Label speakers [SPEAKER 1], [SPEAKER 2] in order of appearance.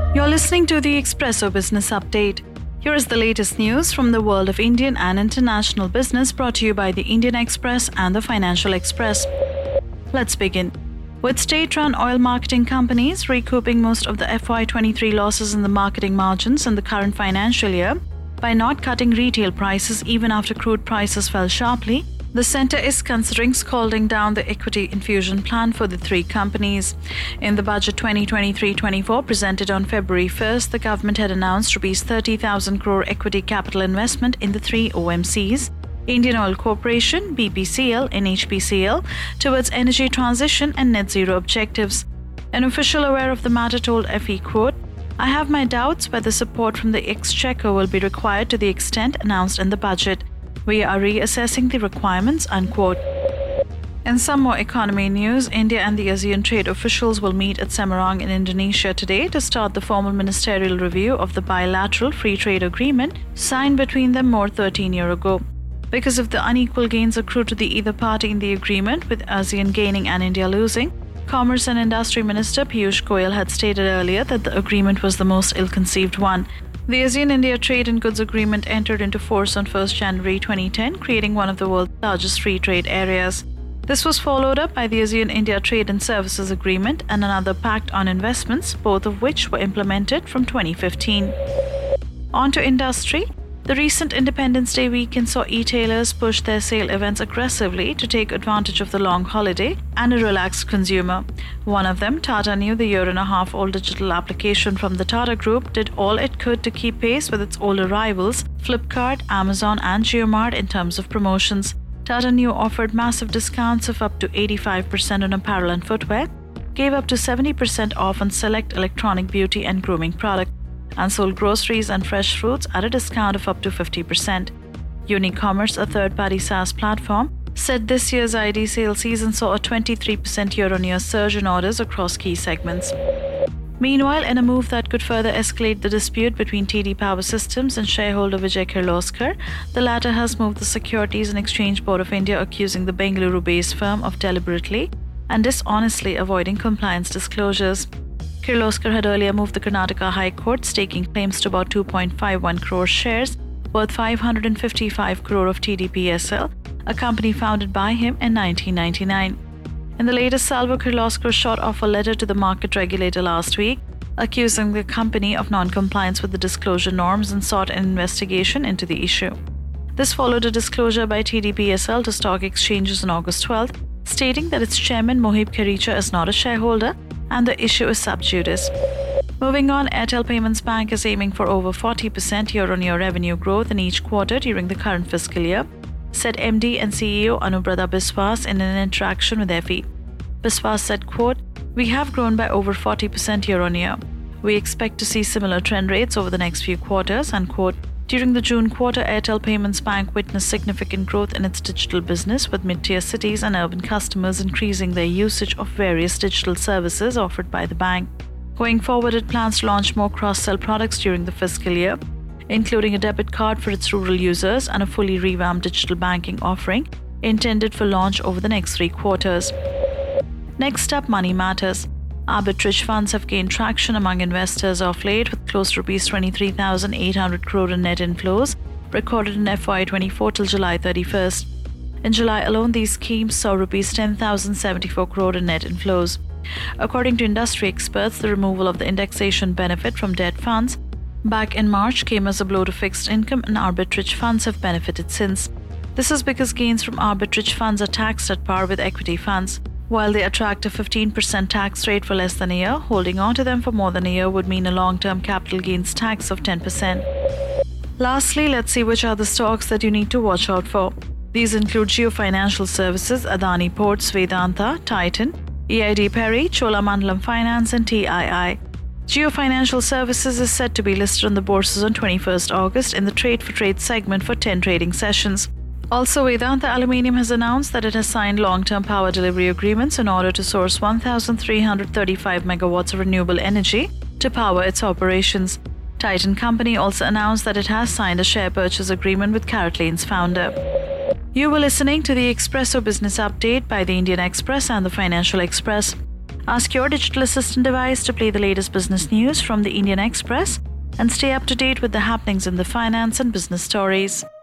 [SPEAKER 1] You're listening to the Expresso Business Update. Here is the latest news from the world of Indian and international business brought to you by the Indian Express and the Financial Express. Let's begin. With state-run oil marketing companies recouping most of the FY23 losses in the marketing margins in the current financial year by not cutting retail prices even after crude prices fell sharply, the centre is considering scaling down the equity infusion plan for the three companies. In the Budget 2023-24 presented on February 1st, the government had announced Rs 30,000 crore equity capital investment in the three OMCs, Indian Oil Corporation, BPCL, NHPCL, towards energy transition and net zero objectives. An official aware of the matter told FE, quote, "I have my doubts whether support from the Exchequer will be required to the extent announced in the budget. We are reassessing the requirements," unquote. In some more economy news, India and the ASEAN trade officials will meet at Semarang in Indonesia today to start the formal ministerial review of the bilateral free trade agreement signed between them more 13 years ago. Because of the unequal gains accrued to either party in the agreement, with ASEAN gaining and India losing, Commerce and Industry Minister Piyush Goyal had stated earlier that the agreement was the most ill-conceived one. The ASEAN-India Trade and Goods Agreement entered into force on 1st January 2010, creating one of the world's largest free trade areas. This was followed up by the ASEAN-India Trade and Services Agreement and another Pact on Investments, both of which were implemented from 2015. On to industry. The recent Independence Day weekend saw e-tailers push their sale events aggressively to take advantage of the long holiday and a relaxed consumer. One of them, Tata Neu, the year-and-a-half-old digital application from the Tata Group, did all it could to keep pace with its older rivals, Flipkart, Amazon and JioMart in terms of promotions. Tata Neu offered massive discounts of up to 85% on apparel and footwear, gave up to 70% off on select electronic beauty and grooming products, and sold groceries and fresh fruits at a discount of up to 50%. Unicommerce, a third-party SaaS platform, said this year's ID sales season saw a 23% year-on-year surge in orders across key segments. Meanwhile, in a move that could further escalate the dispute between TD Power Systems and shareholder Vijay Kirloskar, the latter has moved the Securities and Exchange Board of India accusing the Bengaluru-based firm of deliberately and dishonestly avoiding compliance disclosures. Kirloskar had earlier moved the Karnataka High Court, staking claims to about 2.51 crore shares, worth 555 crore of TDPSL, a company founded by him in 1999. In the latest salvo, Kirloskar shot off a letter to the market regulator last week, accusing the company of non-compliance with the disclosure norms and sought an investigation into the issue. This followed a disclosure by TDPSL to stock exchanges on August 12th, stating that its chairman Mohib Kharicha is not a shareholder and the issue is sub judice. Moving on, Airtel Payments Bank is aiming for over 40% year-on-year revenue growth in each quarter during the current fiscal year, said MD and CEO Anubrata Biswas in an interaction with FE. Biswas said, quote, "We have grown by over 40% year-on-year. We expect to see similar trend rates over the next few quarters," unquote. During the June quarter, Airtel Payments Bank witnessed significant growth in its digital business, with mid-tier cities and urban customers increasing their usage of various digital services offered by the bank. Going forward, it plans to launch more cross-sell products during the fiscal year, including a debit card for its rural users and a fully revamped digital banking offering intended for launch over the next 3 quarters. Next up, money matters. Arbitrage funds have gained traction among investors of late, with close to Rs 23,800 crore in net inflows recorded in FY24 till July 31st. In July alone, these schemes saw Rs 10,074 crore in net inflows. According to industry experts, the removal of the indexation benefit from debt funds back in March came as a blow to fixed income, and arbitrage funds have benefited since. This is because gains from arbitrage funds are taxed at par with equity funds. While they attract a 15% tax rate for less than a year, holding on to them for more than a year would mean a long-term capital gains tax of 10%. Lastly, let's see which are the stocks that you need to watch out for. These include Jio Financial Services, Adani Ports, Vedanta, Titan, EID Perry, Cholamandalam Finance and TII. Jio Financial Services is set to be listed on the bourses on 21st August in the trade-for-trade segment for 10 trading sessions. Also, Vedanta Aluminium has announced that it has signed long-term power delivery agreements in order to source 1,335 megawatts of renewable energy to power its operations. Titan Company also announced that it has signed a share purchase agreement with CaratLane's founder. You were listening to the Expresso Business Update by the Indian Express and the Financial Express. Ask your digital assistant device to play the latest business news from the Indian Express and stay up to date with the happenings in the finance and business stories.